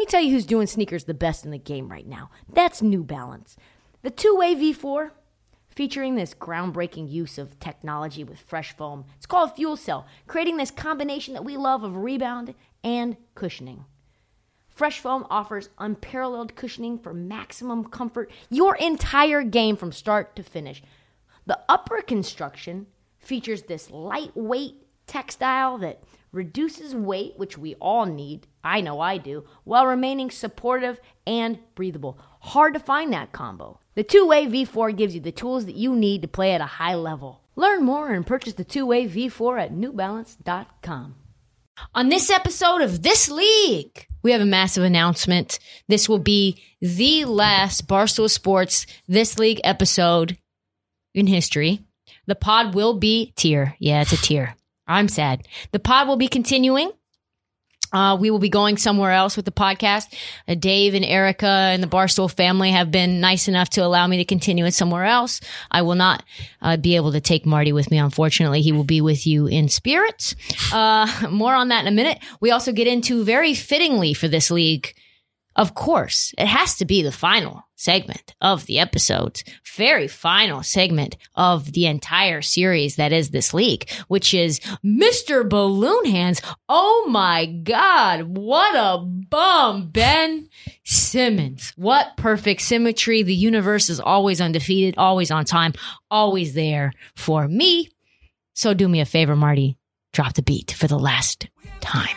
me tell you who's doing sneakers the best in the game right now. That's New Balance. The two-way V4, featuring this groundbreaking use of technology with fresh foam. It's called Fuel Cell, creating this combination that we love of rebound and cushioning. Fresh foam offers unparalleled cushioning for maximum comfort your entire game from start to finish. The upper construction features this lightweight textile that reduces weight, which we all need, I know I do, while remaining supportive and breathable. Hard to find that combo. The two-way V4 gives you the tools that you need to play at a high level. Learn more and purchase the two-way V4 at newbalance.com. On this episode of This League, we have a massive announcement. This will be the last Barstool Sports This League episode in history. The pod will be tier. Yeah, it's a tier. I'm sad. The pod will be continuing. We will be going somewhere else with the podcast. Dave and Erica and the Barstool family have been nice enough to allow me to continue it somewhere else. I will not be able to take Marty with me, unfortunately. He will be with you in spirit. More on that in a minute. We also get into, very fittingly for This League, of course, it has to be the final segment of the episode, very final segment of the entire series that is This League, which is Mr. Balloon Hands. Oh my God, what a bum, Ben Simmons. What perfect symmetry. The universe is always undefeated, always on time, always there for me. So do me a favor, Marty, drop the beat for the last time.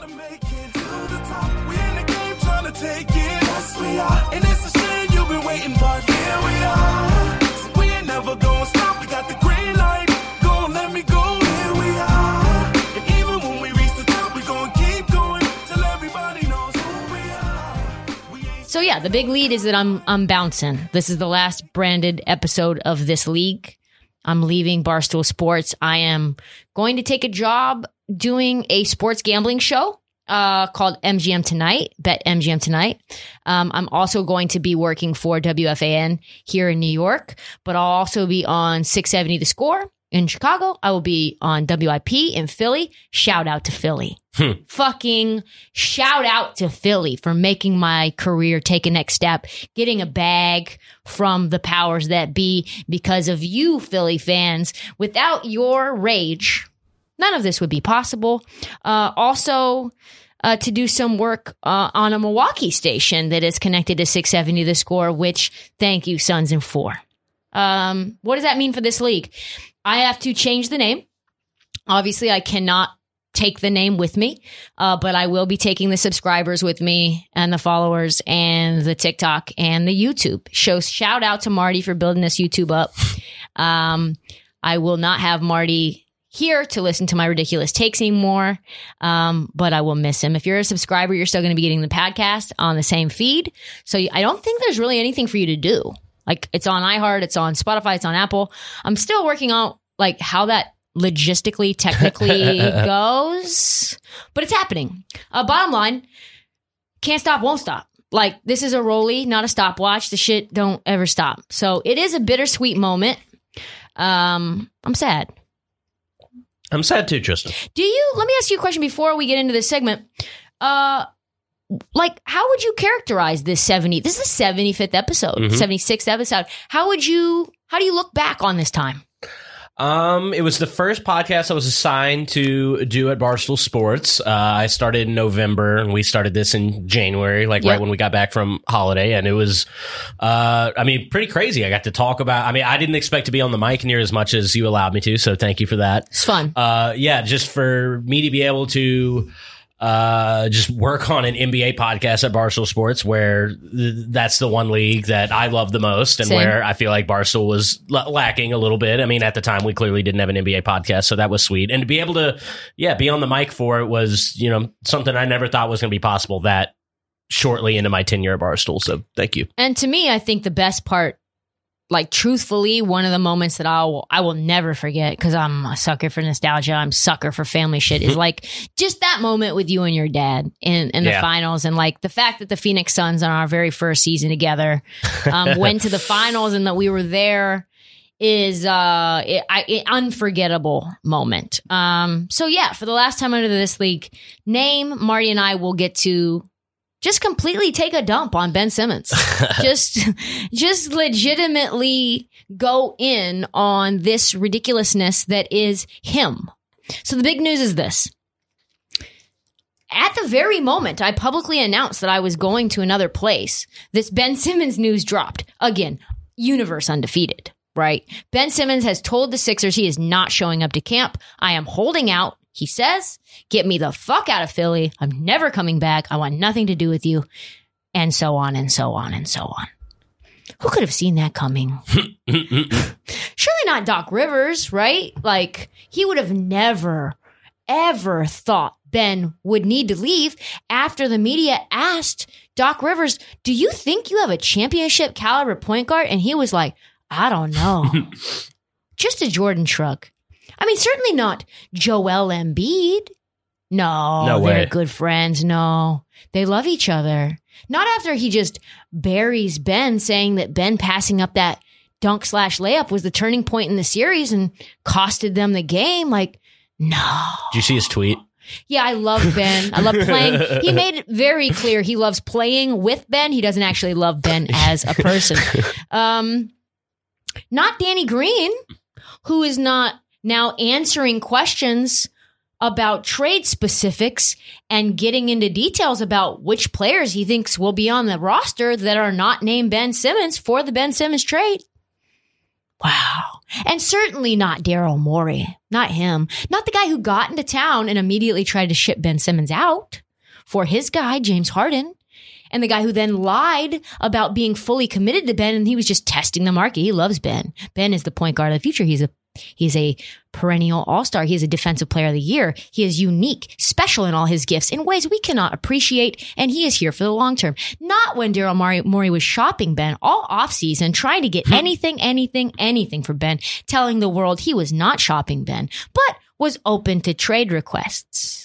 Take it, yes we are. And it's a shame you've been waiting, but here we are. So we ain't never gonna stop. We got the green light. Gonna let me go. Here we are. And even when we reach the top, we gonna keep going till everybody knows who we are. So yeah, the big lead is that I'm bouncing. This is the last branded episode of This League. I'm leaving Barstool Sports. I am going to take a job doing a sports gambling show called MGM Tonight, Bet MGM Tonight. I'm also going to be working for WFAN here in New York, but I'll also be on 670 The Score in Chicago. I will be on WIP in Philly. Shout out to Philly. Fucking shout out to Philly for making my career take a next step, getting a bag from the powers that be because of you, Philly fans. Without your rage, none of this would be possible. Also, to do some work on a Milwaukee station that is connected to 670 The Score, which, thank you, Sons and 4. What does that mean for This League? I have to change the name. Obviously, I cannot take the name with me, but I will be taking the subscribers with me and the followers and the TikTok and the YouTube. Shout out to Marty for building this YouTube up. I will not have Marty here to listen to my ridiculous takes anymore, but I will miss him. If you're a subscriber, you're still going to be getting the podcast on the same feed. So I don't think there's really anything for you to do. Like, it's on iHeart, it's on Spotify, it's on Apple. I'm still working out like how that logistically, technically goes, but it's happening. Bottom line, can't stop, won't stop. Like, this is a rollie, not a stopwatch. The shit don't ever stop. So it is a bittersweet moment. I'm sad. I'm sad too, Tristan. Let me ask you a question before we get into this segment. Like, how would you characterize this this is the 75th episode, 76th episode. How do you look back on this time? It was the first podcast I was assigned to do at Barstool Sports. I started in November and we started this in January, right when we got back from holiday. And it was, pretty crazy. I got to talk about, I didn't expect to be on the mic near as much as you allowed me to. So thank you for that. It's fun. Just for me to be able to, just work on an NBA podcast at Barstool Sports, where that's the one league that I love the most and Same. where I feel like Barstool was lacking a little bit. At the time we clearly didn't have an NBA podcast, so that was sweet. And to be able to, be on the mic for it was, something I never thought was going to be possible that shortly into my tenure at Barstool. So thank you. And to me, I think the best part, like, truthfully, one of the moments that I will never forget, because I'm a sucker for nostalgia, I'm a sucker for family shit, is like just that moment with you and your dad in the finals. And like the fact that the Phoenix Suns on our very first season together went to the finals and that we were there is an unforgettable moment. So yeah, for the last time under This League name, Marty and I will get to just completely take a dump on Ben Simmons. just legitimately go in on this ridiculousness that is him. So the big news is this. At the very moment I publicly announced that I was going to another place, this Ben Simmons news dropped. Again, universe undefeated, right? Ben Simmons has told the Sixers he is not showing up to camp. I am holding out. He says, get me the fuck out of Philly. I'm never coming back. I want nothing to do with you. And so on and so on and so on. Who could have seen that coming? Surely not Doc Rivers, right? Like, he would have never, ever thought Ben would need to leave after the media asked Doc Rivers, do you think you have a championship caliber point guard? And he was like, I don't know. Just a Jordan shrug. I mean, certainly not Joel Embiid. No, they're good friends. No, they love each other. Not after he just buries Ben, saying that Ben passing up that dunk/layup was the turning point in the series and costed them the game. Like, no. Did you see his tweet? Yeah, I love Ben. I love playing. He made it very clear he loves playing with Ben. He doesn't actually love Ben as a person. Not Danny Green, who is not now answering questions about trade specifics and getting into details about which players he thinks will be on the roster that are not named Ben Simmons for the Ben Simmons trade. Wow. And certainly not Daryl Morey. Not him. Not the guy who got into town and immediately tried to ship Ben Simmons out for his guy, James Harden. And the guy who then lied about being fully committed to Ben, and he was just testing the market. He loves Ben. Ben is the point guard of the future. He's a perennial all-star. He is a defensive player of the year. He is unique, special in all his gifts in ways we cannot appreciate, and he is here for the long term. Not when Daryl Morey was shopping Ben all offseason, trying to get anything for Ben, telling the world he was not shopping Ben, but was open to trade requests.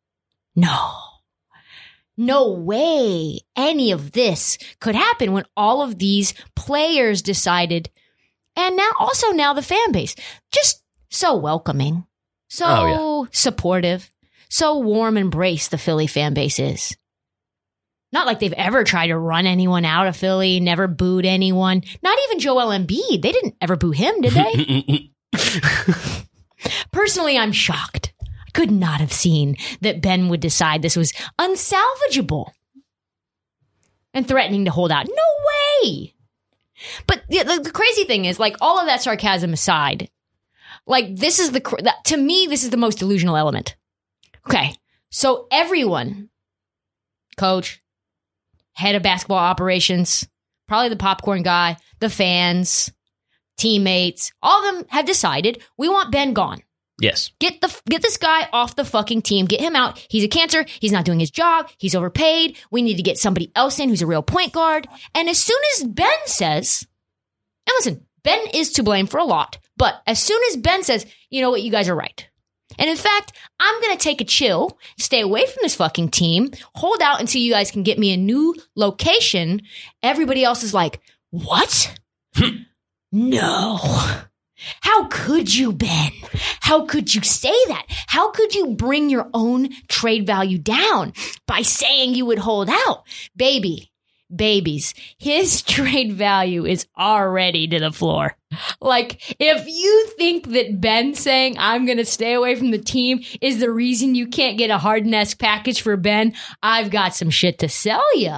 No way any of this could happen when all of these players decided. And now the fan base, just so welcoming, so supportive, so warm embrace the Philly fan base is. Not like they've ever tried to run anyone out of Philly, never booed anyone. Not even Joel Embiid. They didn't ever boo him, did they? Personally, I'm shocked. I could not have seen that Ben would decide this was unsalvageable and threatening to hold out. No way. But the crazy thing is, like, all of that sarcasm aside, like, this is to me, this is the most delusional element. Okay. So everyone, coach, head of basketball operations, probably the popcorn guy, the fans, teammates, all of them have decided we want Ben gone. Yes. Get this guy off the fucking team. Get him out. He's a cancer. He's not doing his job. He's overpaid. We need to get somebody else in who's a real point guard. And as soon as Ben says, and listen, Ben is to blame for a lot, but as soon as Ben says, you know what, you guys are right. And in fact, I'm going to take a chill, stay away from this fucking team, hold out until you guys can get me a new location. Everybody else is like, what? No. How could you, Ben? How could you say that? How could you bring your own trade value down by saying you would hold out? Babies, his trade value is already to the floor. Like, if you think that Ben saying I'm going to stay away from the team is the reason you can't get a Harden-esque package for Ben, I've got some shit to sell you.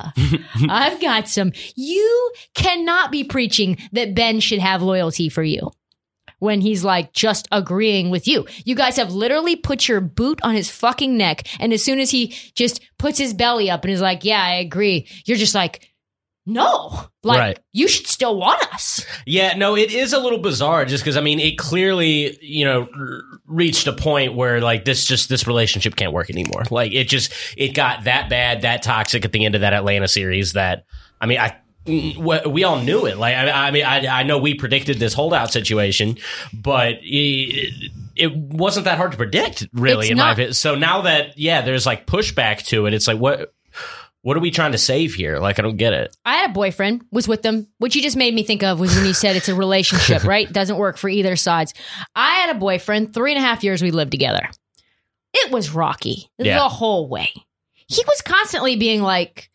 You cannot be preaching that Ben should have loyalty for you when he's like just agreeing with you. You guys have literally put your boot on his fucking neck. And as soon as he just puts his belly up and is like, yeah, I agree, you're just like, no, like, right. You should still want us. Yeah, no, it is a little bizarre just because, I mean, it clearly, reached a point where like this relationship can't work anymore. Like it got that bad, that toxic at the end of that Atlanta series that, I mean, we all knew it. Like, I know we predicted this holdout situation, but it wasn't that hard to predict, really, in my opinion. So now that, there's like pushback to it, it's like, what are we trying to save here? Like, I don't get it. I had a boyfriend, was with them. What you just made me think of was when you said it's a relationship, right? Doesn't work for either sides. I had a boyfriend, 3.5 years we lived together. It was rocky the whole way. He was constantly being like,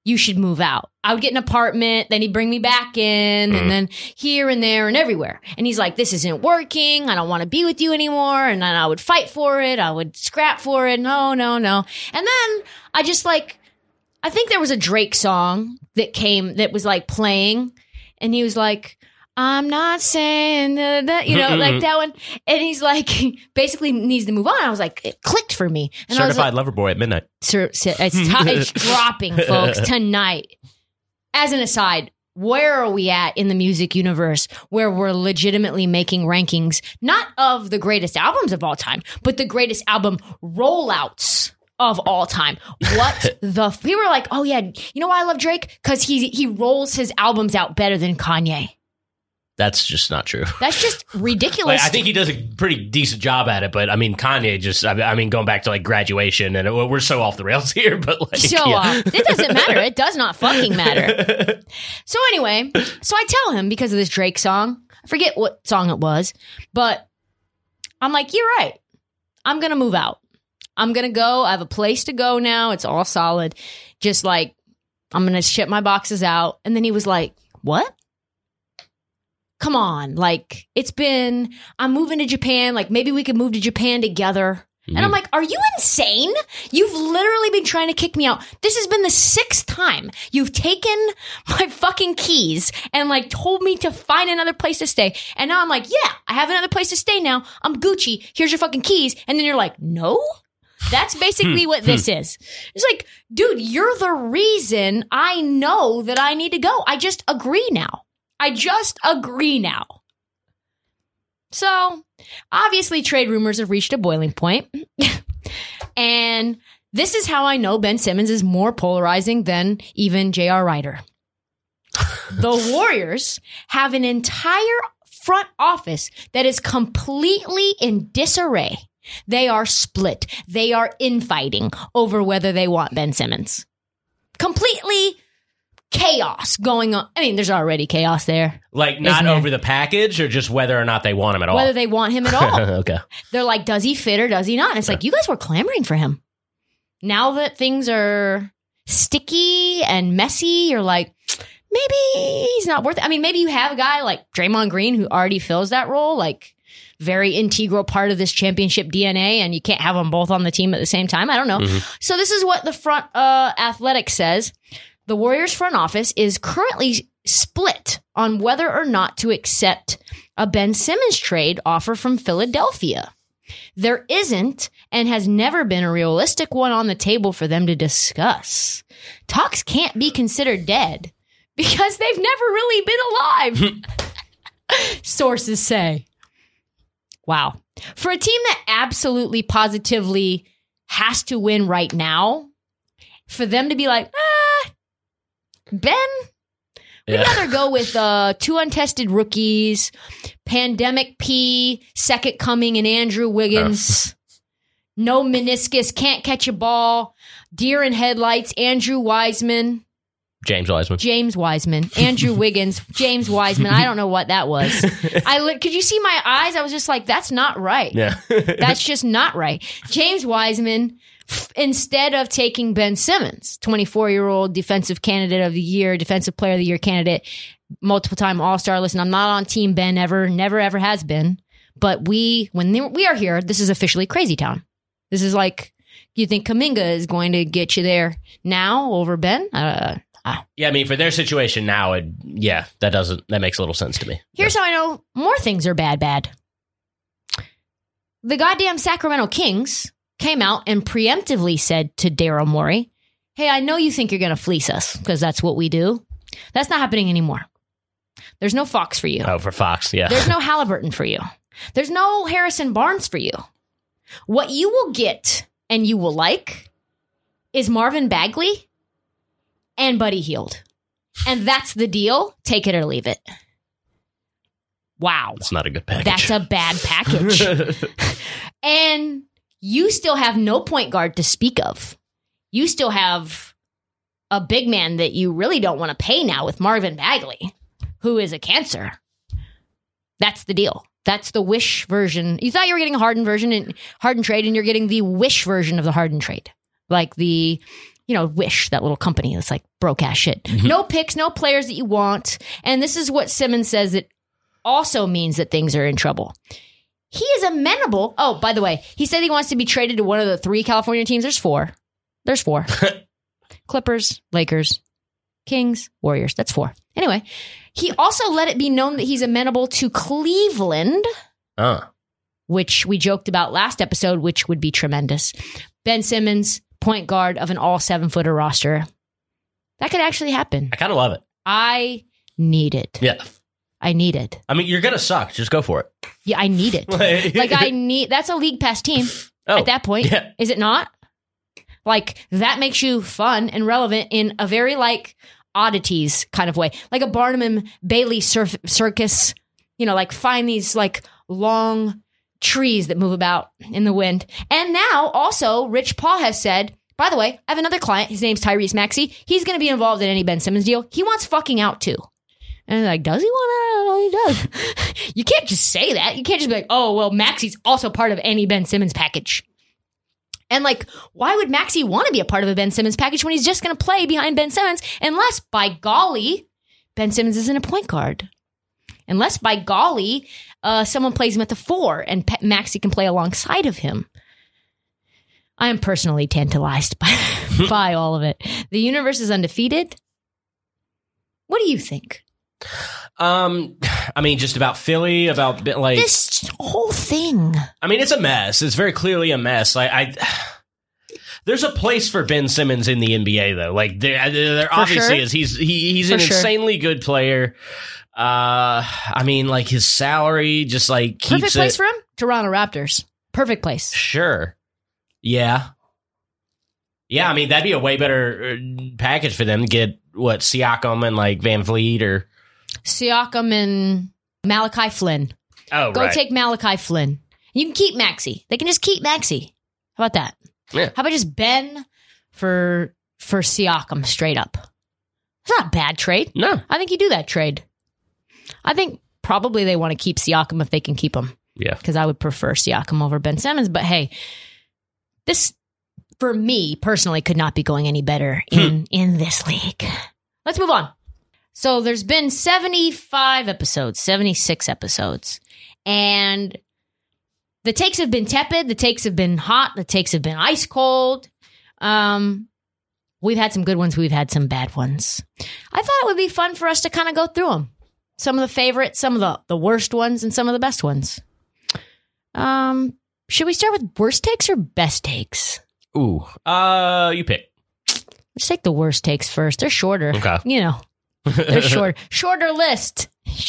you should move out. I would get an apartment, then he'd bring me back in, and then here and there and everywhere. And he's like, this isn't working. I don't want to be with you anymore. And then I would fight for it. I would scrap for it. No. And then I just like, I think there was a Drake song that was like playing, and he was like, I'm not saying that, like that one. And he's like, basically needs to move on. I was like, it clicked for me. And Certified I was like, Lover Boy at midnight. It's dropping, folks, tonight. As an aside, where are we at in the music universe where we're legitimately making rankings, not of the greatest albums of all time, but the greatest album rollouts of all time? What the people are like, oh yeah, you know why I love Drake? Because he rolls his albums out better than Kanye. That's just not true. That's just ridiculous. I think he does a pretty decent job at it, but I mean, Kanye just, I mean, going back to like Graduation, and we're so off the rails here, but like. It doesn't matter. It does not fucking matter. So anyway, I tell him because of this Drake song, I forget what song it was, but I'm like, you're right. I'm going to move out. I'm going to go. I have a place to go now. It's all solid. Just like, I'm going to ship my boxes out. And then he was like, what? Come on, like, I'm moving to Japan, like, maybe we could move to Japan together. And I'm like, are you insane? You've literally been trying to kick me out. This has been the 6th time you've taken my fucking keys and, like, told me to find another place to stay. And now I'm like, yeah, I have another place to stay now. I'm Gucci. Here's your fucking keys. And then you're like, no? That's basically what this is. It's like, dude, you're the reason I know that I need to go. I just agree now. So, obviously, trade rumors have reached a boiling point. And this is how I know Ben Simmons is more polarizing than even J.R. Ryder. The Warriors have an entire front office that is completely in disarray. They are split. They are infighting over whether they want Ben Simmons. Completely chaos going on. I mean, there's already chaos there. Like, not over the package, or just whether or not they want him at all? Whether they want him at all. Okay. They're like, does he fit or does he not? And it's like, you guys were clamoring for him. Now that things are sticky and messy, you're like, maybe he's not worth it. I mean, maybe you have a guy like Draymond Green who already fills that role, like very integral part of this championship DNA, and you can't have them both on the team at the same time. I don't know. So this is what the front Athletic says. The Warriors front office is currently split on whether or not to accept a Ben Simmons trade offer from Philadelphia. There isn't and has never been a realistic one on the table for them to discuss. Talks can't be considered dead because they've never really been alive, sources say. Wow. For a team that absolutely positively has to win right now, for them to be like, Ben, we'd rather go with 2 untested rookies, Pandemic P, Second Coming, and Andrew Wiggins. No meniscus, can't catch a ball, deer in headlights, Andrew Wiseman. James Wiseman. Andrew Wiggins. James Wiseman. I don't know what that was. Could you see my eyes? I was just like, that's not right. Yeah. That's just not right. James Wiseman, instead of taking Ben Simmons, 24-year-old defensive candidate of the year, defensive player of the year candidate, multiple time All-Star. Listen, I'm not on Team Ben ever, never ever has been. But we are here, this is officially Crazy Town. This is like, you think Kuminga is going to get you there now over Ben? Yeah, I mean, for their situation now, that makes a little sense to me. Here's how I know more things are bad. The goddamn Sacramento Kings came out and preemptively said to Daryl Morey, hey, I know you think you're going to fleece us because that's what we do. That's not happening anymore. There's no Fox for you. Oh, for Fox, yeah. There's no Halliburton for you. There's no Harrison Barnes for you. What you will get and you will like is Marvin Bagley and Buddy Hield. And that's the deal. Take it or leave it. Wow. That's not a good package. That's a bad package. And you still have no point guard to speak of. You still have a big man that you really don't want to pay now with Marvin Bagley, who is a cancer. That's the deal. That's the wish version. You thought you were getting a Harden version and Harden trade, and you're getting the wish version of the Harden trade. Like the Wish, that little company that's like broke ass shit. No picks, no players that you want. And this is what Simmons says it also means that things are in trouble. He is amenable. Oh, by the way, he said he wants to be traded to one of the 3 California teams. There's 4. Clippers, Lakers, Kings, Warriors. That's 4. Anyway, he also let it be known that he's amenable to Cleveland, which we joked about last episode, which would be tremendous. Ben Simmons, point guard of an all 7-footer roster. That could actually happen. I kind of love it. I need it. Yeah. I need it. I mean, you're going to suck. Just go for it. Yeah, I need it. That's a league pass team at that point. Yeah. Is it not? Like, that makes you fun and relevant in a very, like, oddities kind of way. Like a Barnum and Bailey circus, like find these, like, long trees that move about in the wind. And now, also, Rich Paul has said, by the way, I have another client. His name's Tyrese Maxey. He's going to be involved in any Ben Simmons deal. He wants fucking out, too. And they're like, does he want to? He does. You can't just say that. You can't just be like, oh, well, Maxey's also part of any Ben Simmons package. And like, why would Maxey want to be a part of a Ben Simmons package when he's just going to play behind Ben Simmons? Unless, by golly, Ben Simmons isn't a point guard. Unless, by golly, someone plays him at the 4 and Maxey can play alongside of him. I am personally tantalized by all of it. The universe is undefeated. What do you think? I mean, just about Philly, about like this whole thing. I mean, it's a mess. It's very clearly a mess. There's a place for Ben Simmons in the NBA, though. Like there obviously is. He's an insanely good player. I mean, like his salary just like keeps perfect place for him. Toronto Raptors, perfect place. Sure. Yeah. Yeah, I mean, that'd be a way better package for them to get, Siakam and, like, Van Vliet or... Siakam and Malachi Flynn. Oh, Go take Malachi Flynn. You can keep Maxey. They can just keep Maxey. How about that? Yeah. How about just Ben for Siakam straight up? It's not a bad trade. No. I think you do that trade. I think probably they want to keep Siakam if they can keep him. Yeah. Because I would prefer Siakam over Ben Simmons. But, hey, this... for me, personally, could not be going any better in this league. Let's move on. So there's been 75 episodes, 76 episodes. And the takes have been tepid. The takes have been hot. The takes have been ice cold. We've had some good ones. We've had some bad ones. I thought it would be fun for us to kind of go through them. Some of the favorites, some of the worst ones, and some of the best ones. Should we start with worst takes or best takes? Ooh, you pick. Let's take the worst takes first. They're shorter. Okay. They're short. Shorter list.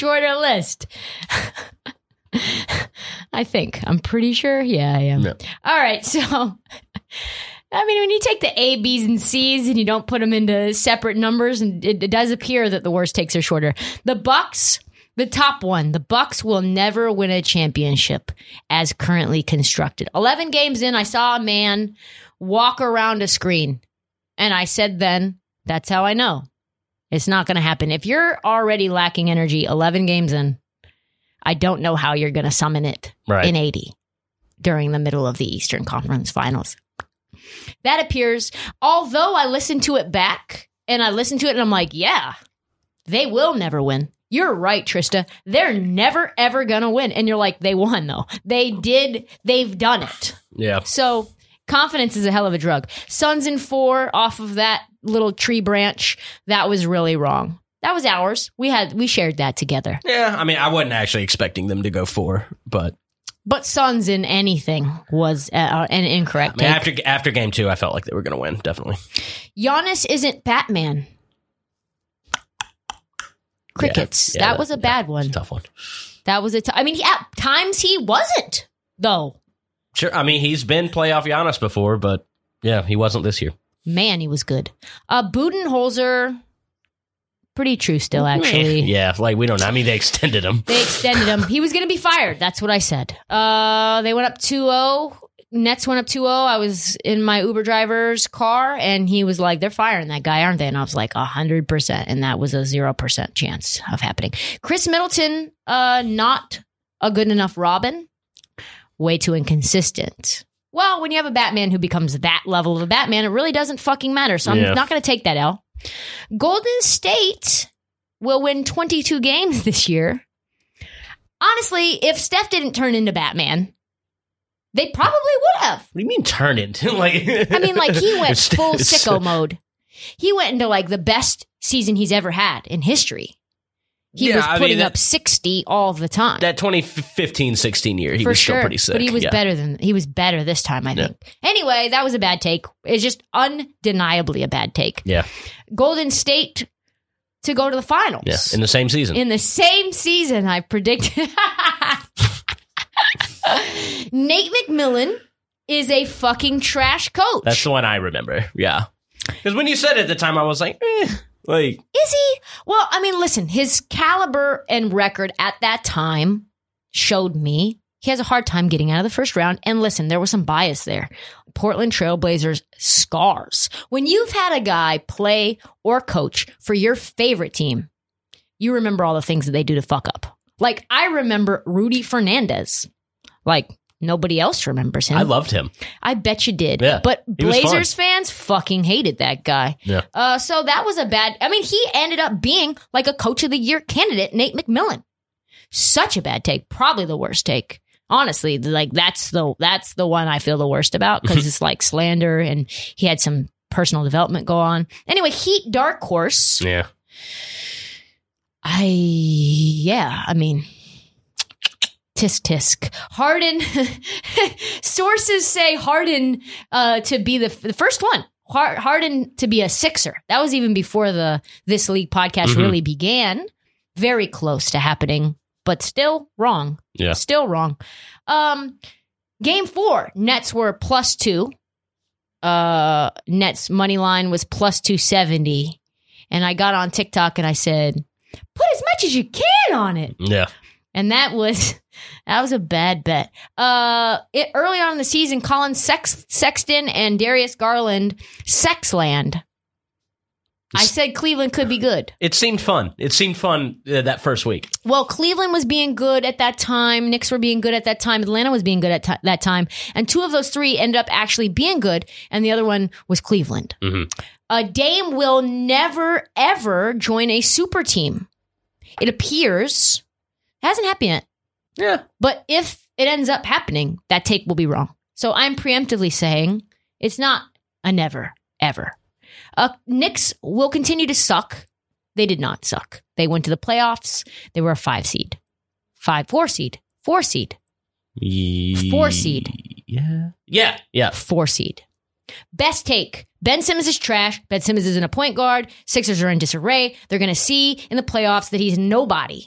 I think. I'm pretty sure. Yeah, I am. Yeah. All right. So, I mean, when you take the A, B's, and C's and you don't put them into separate numbers, and it does appear that the worst takes are shorter. The Bucks, the top one, the Bucks will never win a championship as currently constructed. 11 games in, I saw a man walk around a screen. And I said then, that's how I know. It's not going to happen. If you're already lacking energy 11 games in, I don't know how you're going to summon it in 80 during the middle of the Eastern Conference Finals. That appears, although I listened to it back, and I listened to it and I'm like, yeah, they will never win. You're right, Trista. They're never, ever going to win. And you're like, they won, though. They did. They've done it. Yeah. So confidence is a hell of a drug. Suns in 4 off of that little tree branch. That was really wrong. That was ours. We shared that together. Yeah. I mean, I wasn't actually expecting them to go 4, but Suns in anything was an incorrect take. After game 2, I felt like they were going to win. Definitely. Giannis isn't Batman. Crickets. Yeah, that was a bad one. Tough one. That was I mean, at times he wasn't, though. Sure. I mean, he's been playoff Giannis before, but yeah, he wasn't this year. Man, he was good. Budenholzer, pretty true still, actually. Yeah, like we don't know. I mean, they extended him. He was going to be fired. That's what I said. They went up 2-0. Nets went up 2-0. I was in my Uber driver's car, and he was like, they're firing that guy, aren't they? And I was like, 100%. And that was a 0% chance of happening. Chris Middleton, not a good enough Robin. Way too inconsistent. Well, when you have a Batman who becomes that level of a Batman, it really doesn't fucking matter. So I'm not going to take that L. Golden State will win 22 games this year. Honestly, if Steph didn't turn into Batman, they probably would have. What do you mean turn into? Like, I mean, like, he went full sicko mode. He went into, like, the best season he's ever had in history. He was putting up 60 all the time. That 2015-16 year, he was still pretty sick. But he was he was better this time, I think. Anyway, that was a bad take. It's just undeniably a bad take. Yeah. Golden State to go to the finals. Yeah, in the same season. In the same season, I predicted. Nate McMillan is a fucking trash coach. That's the one I remember. Yeah. Because when you said it at the time, I was like, like. Is he? Well, I mean, listen, his caliber and record at that time showed me he has a hard time getting out of the first round. And listen, there was some bias there. Portland Trailblazers scars. When you've had a guy play or coach for your favorite team, you remember all the things that they do to fuck up. Like, I remember Rudy Fernandez. Like, nobody else remembers him. I loved him. I bet you did. Yeah, but Blazers fans fucking hated that guy. Yeah. So that was a bad... I mean, he ended up being like a Coach of the Year candidate, Nate McMillan. Such a bad take. Probably the worst take. Honestly, like, that's the one I feel the worst about, because it's like slander and he had some personal development go on. Anyway, Heat dark horse. Yeah. I mean... Tisk tisk. Harden. Sources say Harden to be the first one. Harden to be a Sixer. That was even before the This League podcast really began. Very close to happening, but still wrong. Yeah. Still wrong. Game 4, Nets were +2. Nets money line was +270. And I got on TikTok and I said, put as much as you can on it. Yeah. And that was a bad bet. Early on in the season, Colin Sexton and Darius Garland, Sexland. I said Cleveland could be good. It seemed fun. That first week. Well, Cleveland was being good at that time. Knicks were being good at that time. Atlanta was being good at that time. And 2 of those 3 ended up actually being good. And the other one was Cleveland. Dame will never, ever join a super team. It appears... Hasn't happened yet. Yeah. But if it ends up happening, that take will be wrong. So I'm preemptively saying it's not a never, ever. Knicks will continue to suck. They did not suck. They went to the playoffs. They were a 4 seed. 4 seed. 4 seed. 4 seed. Yeah. 4 seed. Best take. Ben Simmons is trash. Ben Simmons isn't a point guard. Sixers are in disarray. They're going to see in the playoffs that he's nobody.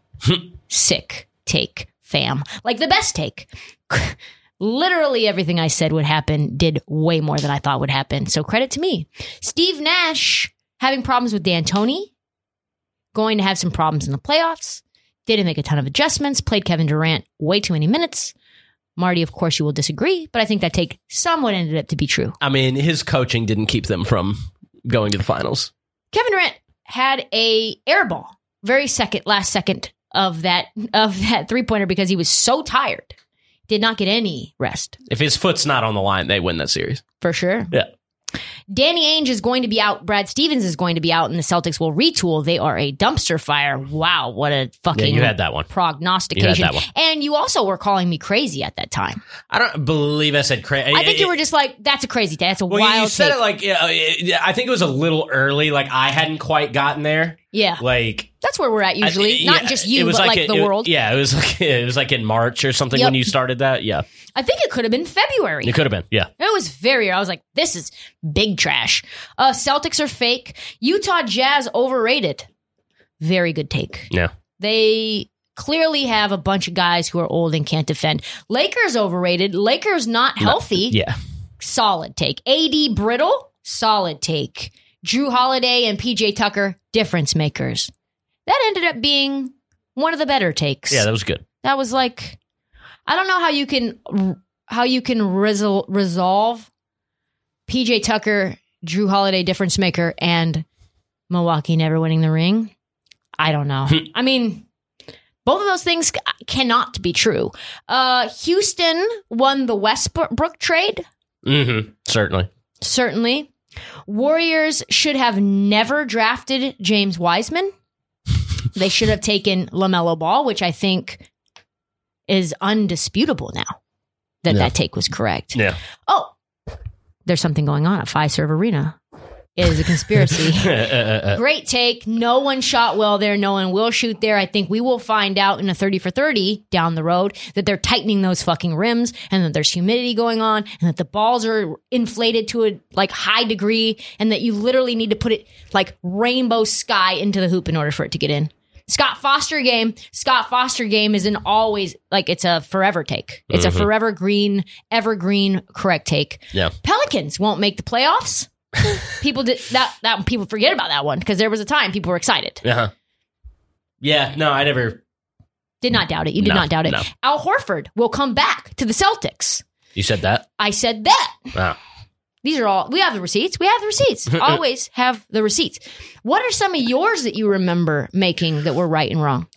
Sick take, fam. Like, the best take. Literally everything I said would happen did way more than I thought would happen. So credit to me. Steve Nash having problems with D'Antoni. Going to have some problems in the playoffs. Didn't make a ton of adjustments. Played Kevin Durant way too many minutes. Marty, of course, you will disagree, but I think that take somewhat ended up to be true. I mean, his coaching didn't keep them from going to the finals. Kevin Durant had a air ball. Last second of that 3-pointer because he was so tired. Did not get any rest. If his foot's not on the line, they win that series. For sure. Yeah. Danny Ainge is going to be out. Brad Stevens is going to be out, and the Celtics will retool. They are a dumpster fire. Wow, what a fucking you had that one. Prognostication. You had that one. And you also were calling me crazy at that time. I don't believe I said crazy. I think you were just like, that's a crazy take. That's a wild you said take. it like, I think it was a little early. Like, I hadn't quite gotten there. Yeah. Like, that's where we're at usually. Not just you, but like the world. Yeah, it was like in March or something when you started that. Yeah. I think it could have been February. It could have been, yeah. It was very, I was like, this is big trash. Celtics are fake. Utah Jazz overrated. Very good take. Yeah. They clearly have a bunch of guys who are old and can't defend. Lakers overrated. Lakers not healthy. Yeah. Solid take. AD brittle. Solid take. Drew Holiday and PJ Tucker, difference makers. That ended up being one of the better takes. Yeah, that was good. That was like, I don't know how you can resolve PJ Tucker, Drew Holiday, difference maker, and Milwaukee never winning the ring. I don't know. I mean, Both of those things cannot be true. Houston won the Westbrook trade. Mm-hmm. Certainly. Warriors should have never drafted James Wiseman. They should have taken LaMelo Ball, which I think is undisputable now that take was correct. Yeah. Oh, there's something going on at Fiserv Arena. It is a conspiracy. Great take. No one shot well there. No one will shoot there. I think we will find out in a 30 for 30 down the road that they're tightening those fucking rims and that there's humidity going on and that the balls are inflated to a like high degree and that you literally need to put it like rainbow sky into the hoop in order for it to get in. Scott Foster game isn't always like it's a forever take. It's a forever green, evergreen correct take. Yeah. Pelicans won't make the playoffs. People did that. People forget about that one because there was a time people were excited. Uh-huh. Yeah, no, I never did not doubt it. You did not doubt it. No. Al Horford will come back to the Celtics. You said that? I said that. Wow. These are all, we have the receipts. Always have the receipts. What are some of yours that you remember making that were right and wrong?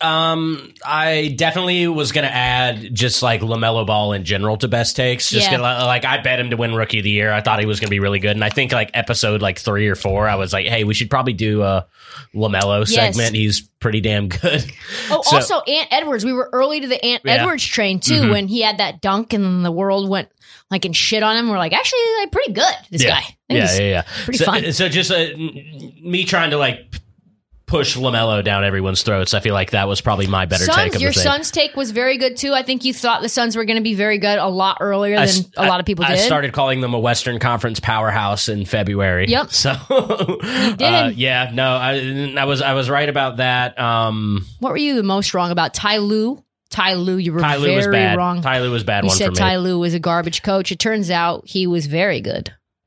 I definitely was going to add just like LaMelo Ball in general to best takes. Just like I bet him to win Rookie of the Year. I thought he was going to be really good. And I think like episode like 3 or 4, I was like, hey, we should probably do a LaMelo segment. He's pretty damn good. Oh, also Ant Edwards. We were early to the Ant Edwards train too when he had that dunk and the world went like and shit on him. We're like, actually, like pretty good. This guy. Pretty fun. So just me trying to like push LaMelo down everyone's throats. I feel like that was probably my better take of your the thing. Suns take was very good too. I think you thought the Suns were going to be very good a lot earlier than a lot of people did. I started calling them a Western Conference powerhouse in February. Yep. So you did. I was right about that. What were you the most wrong about? Ty Lue, you were very wrong. Ty Lue was bad. You one said for me. Ty Lue was a garbage coach. It turns out he was very good.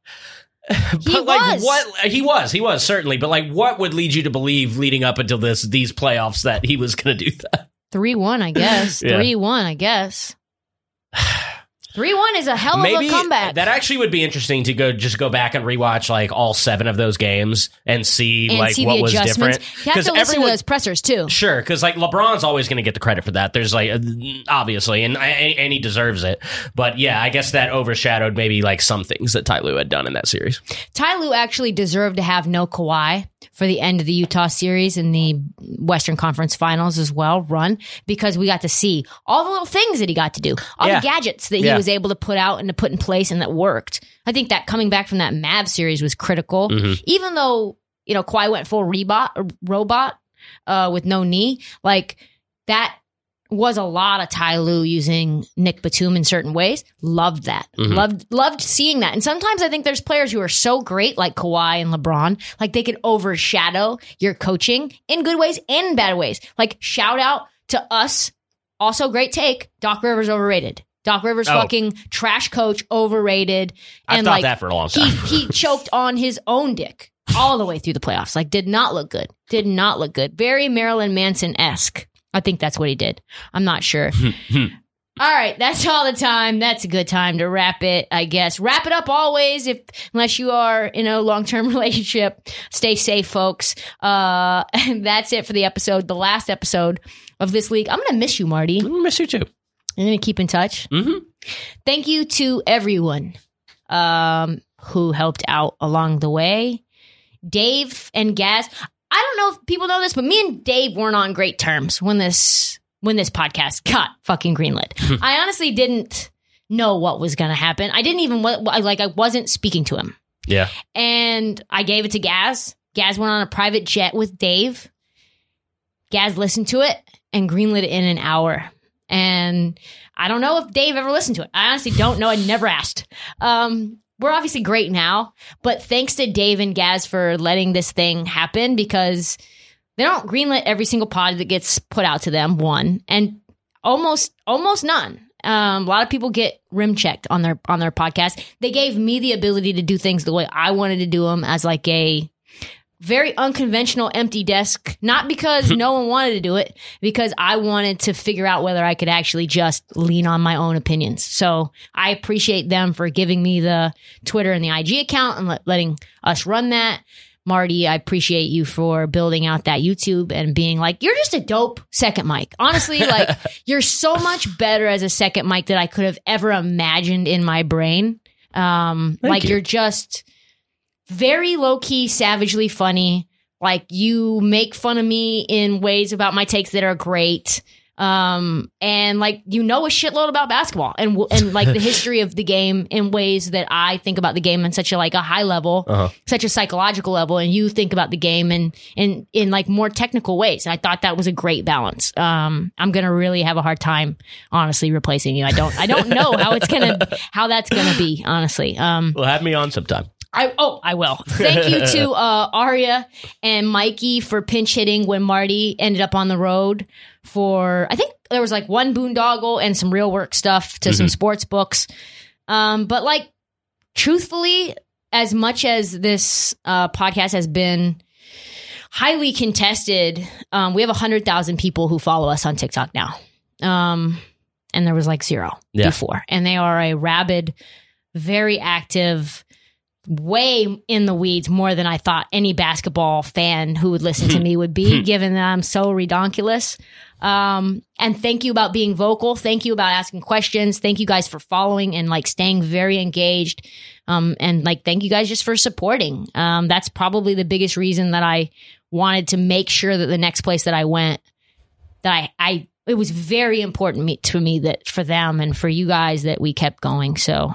He was certainly, but like, what would lead you to believe leading up until these playoffs that he was going to do that? 3-1, I guess. 3-1, I guess. 3-1 is a hell of a comeback. That actually would be interesting to go back and rewatch like all 7 of those games and see what was different. You have to listen to those pressers too. Sure, because like LeBron's always going to get the credit for that. There's like obviously, and he deserves it. But yeah, I guess that overshadowed maybe like some things that Ty Lue had done in that series. Ty Lue actually deserved to have no Kawhi for the end of the Utah series and the Western Conference Finals as well run, because we got to see all the little things that he got to do, all the gadgets that he was able to put out and to put in place and that worked. I think that coming back from that Mavs series was critical. Even though, Kawhi went full robot with no knee, like that was a lot of Ty Lue using Nick Batum in certain ways. Loved that. Loved seeing that. And sometimes I think there's players who are so great, like Kawhi and LeBron, like they could overshadow your coaching in good ways and in bad ways. Like shout out to us. Also great take. Doc Rivers overrated. Doc Rivers fucking trash coach, overrated. I've thought that for a long time. He choked on his own dick all the way through the playoffs. Like did not look good. Very Marilyn Manson-esque. I think that's what he did. I'm not sure. All right, that's all the time. That's a good time to wrap it, I guess. Wrap it up always, unless you are in a long-term relationship. Stay safe, folks. And that's it for the episode, the last episode of this week. I'm going to miss you, Marty. I'm going to miss you too. I'm going to keep in touch. Thank you to everyone who helped out along the way. Dave and Gaz. I don't know if people know this, but me and Dave weren't on great terms when this podcast got fucking greenlit. I honestly didn't know what was going to happen. I didn't even I wasn't speaking to him. Yeah. And I gave it to Gaz. Gaz went on a private jet with Dave. Gaz listened to it and greenlit it in an hour. And I don't know if Dave ever listened to it. I honestly don't know. I never asked. We're obviously great now, but thanks to Dave and Gaz for letting this thing happen, because they don't greenlit every single pod that gets put out to them, one, and almost none. A lot of people get rim checked on their podcast. They gave me the ability to do things the way I wanted to do them, as like a very unconventional empty desk, not because no one wanted to do it, because I wanted to figure out whether I could actually just lean on my own opinions. So I appreciate them for giving me the Twitter and the IG account and letting us run that. Marty, I appreciate you for building out that YouTube and being like, you're just a dope second mic. Honestly, like, you're so much better as a second mic than I could have ever imagined in my brain. You're just very low key, savagely funny. Like, you make fun of me in ways about my takes that are great. And like, you know a shitload about basketball and like the history of the game in ways that I think about the game in such a high level, such a psychological level, and you think about the game in like more technical ways. And I thought that was a great balance. I'm gonna really have a hard time, honestly, replacing you. I don't know how that's gonna be, honestly. Well, have me on sometime. I will. Thank you to Arya and Mikey for pinch hitting when Marty ended up on the road for, I think there was like one boondoggle and some real work stuff to some sports books. But like, truthfully, as much as this podcast has been highly contested, we have 100,000 people who follow us on TikTok now. And there was like 0 before. And they are a rabid, very active, way in the weeds, more than I thought any basketball fan who would listen to me would be, given that I'm so redonkulous. And thank you about being vocal. Thank you about asking questions. Thank you guys for following and like staying very engaged. And like, thank you guys just for supporting. That's probably the biggest reason that I wanted to make sure that the next place that I went, that it was very important to me that for them and for you guys that we kept going. So,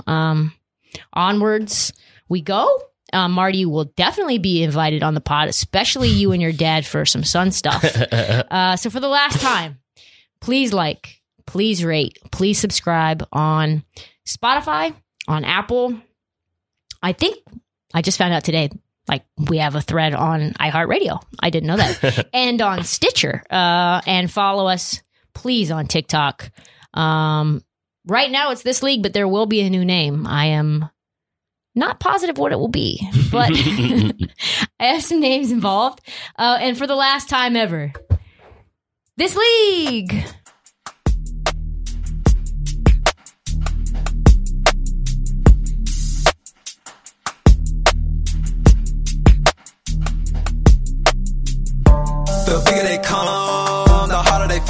onwards we go. Marty will definitely be invited on the pod, especially you and your dad for some Sun stuff. So for the last time, please like, please rate, please subscribe on Spotify, on Apple. I think I just found out today, like, we have a thread on iHeartRadio. I didn't know that. And on Stitcher. And follow us, please, on TikTok. Right now it's This League, but there will be a new name. I am not positive what it will be, but I have some names involved. And for the last time ever, This League. The bigger they come, the harder they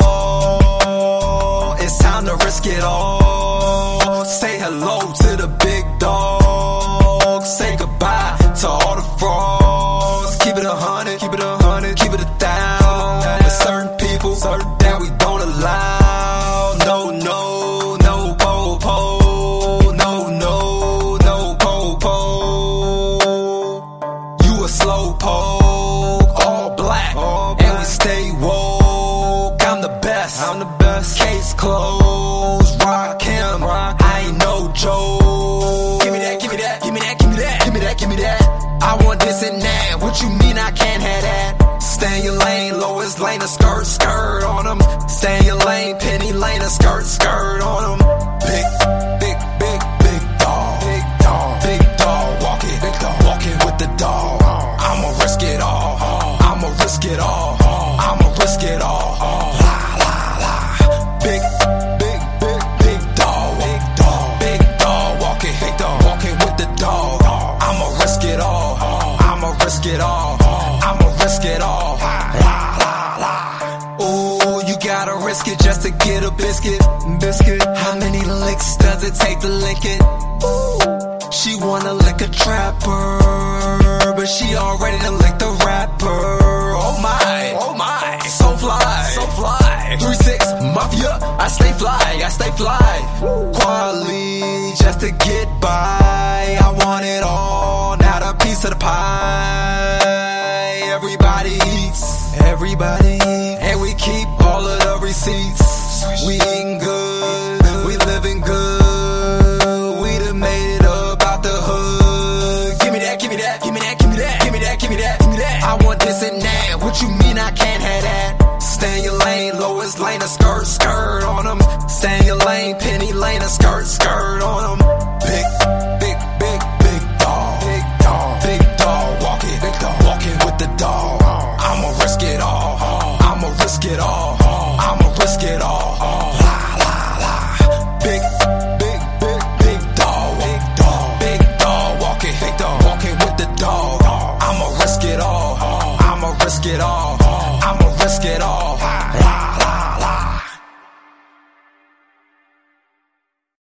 fall. It's time to risk it all. Say hello to the big dog. Say goodbye to all the frauds. Keep it 100, keep it 100, keep it 1,000. With certain people that we don't allow. No, no, no po-po. No, no, no po-po. You a slow poke, all black, and we stay woke. I'm the best, case closed, rock him, I ain't no joke. Give me that, give me that, give me that, give me that, give me that, give me that. I want this and that, what you mean I can't have that? Stay in your lane, lowest lane, a skirt, skirt on them. Stay in your lane, penny lane, a skirt, skirt on them. Big dog, walking with the dog. I'ma risk it all, I'ma risk it all, I'ma risk it all. La la la, big dog, walking with the dog. I'ma risk it all, I'ma risk it all, I'ma risk it all. La la la. Ooh, you gotta risk it just to get a biscuit. How many licks does it take to lick it? Ooh, she wanna lick a trapper, but she already done licked the rapper. Oh my, so fly. 3-6 Mafia, I stay fly. Quality just to get by. I want it all, not a piece of the pie. Everybody eats, and we keep all of the receipts. We eating good, we living good. We done made it up out the hood. Give me that, give me that, give me that, give me that, give me that, give me that, give me that. I want this and that, what you mean I can't have that? Stay in your lane, lowest lane, a skirt, skirt on them. Stay in your lane, penny lane, a skirt, skirt on them.